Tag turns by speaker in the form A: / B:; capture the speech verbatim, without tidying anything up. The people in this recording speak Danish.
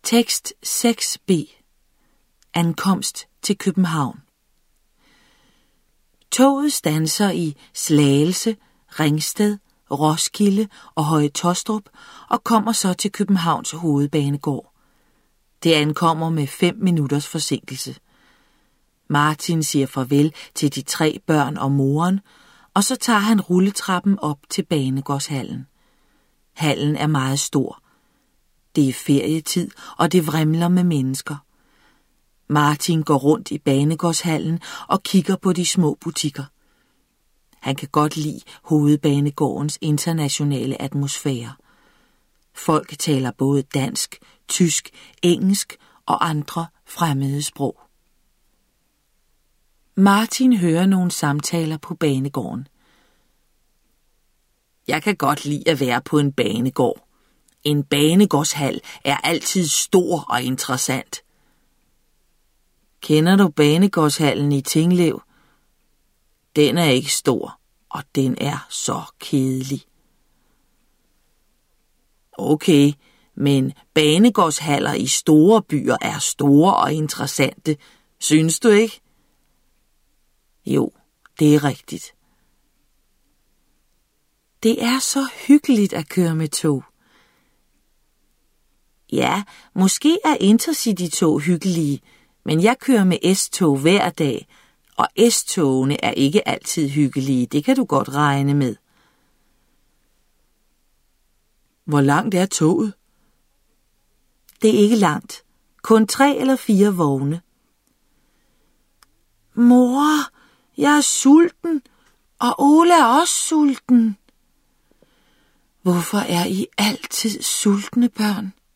A: Tekst seks b. Ankomst til København. Toget standser i Slagelse, Ringsted, Roskilde og Høje Taastrup og kommer så til Københavns Hovedbanegård. Det ankommer med fem minutters forsinkelse. Martin siger farvel til de tre børn og moren, og så tager han rulletrappen op til banegårdshallen. Hallen er meget stor. Det er ferietid, og det vrimler med mennesker. Martin går rundt i banegårdshallen og kigger på de små butikker. Han kan godt lide Hovedbanegårdens internationale atmosfære. Folk taler både dansk, tysk, engelsk og andre fremmede sprog. Martin hører nogle samtaler på banegården. Jeg kan godt lide at være på en banegård. En banegårdshal er altid stor og interessant. Kender du banegårdshallen i Tinglev? Den er ikke stor, og den er så kedelig. Okay, men banegårdshaller i store byer er store og interessante. Synes du ikke? Jo, det er rigtigt. Det er så hyggeligt at køre med tog. Ja, måske er Intercity-tog hyggelige, men jeg kører med S-tog hver dag, og S-togene er ikke altid hyggelige, det kan du godt regne med. Hvor langt er toget? Det er ikke langt. Kun tre eller fire vogne. Mor, jeg er sulten, og Ole er også sulten. Hvorfor er I altid sultne, børn?